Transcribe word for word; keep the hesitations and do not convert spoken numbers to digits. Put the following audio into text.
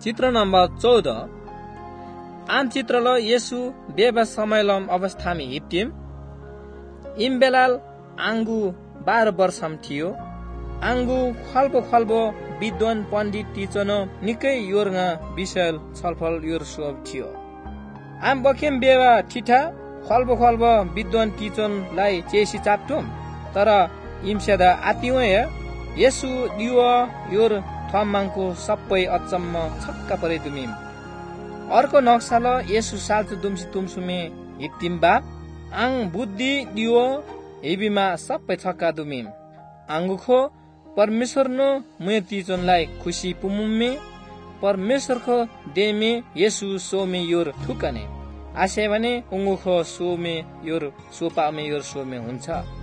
चित्र नम्बर चौध आम चित्रलो येसु बेबा समयलम अवस्थामी हिप्टिम इम्बेलाल आंगु बाह्र वर्षम थियो। आंगु खल्बो खल्बो विद्वान पण्डित टिचनो निकै योरगा विषय छलफल योर सोभ थियो। आम बखेम बेवा ठिठा खल्बो खल्बो विद्वान टिचनलाई चेसी चाप्टुम तर इम्स्यादा आतिवे येसु दियो योर थम्माङको सबै अचम्म छक्का परे दुमिम। अर्को नक्साल येसु साजु दुम्सी तुमसुमे हिप्तिम बा आङ बुद्धि दियो हेबिमा सबै छक्का दुमिम। आंगुखो परमेश्वर नो मुय तिचनलाई खुशी पुमुमे परमेश्वरको देमे येसु सोमे योर ठुकने आशे भने उंगुखो सोमे योर सोपामे योर सोमे हुन्छ।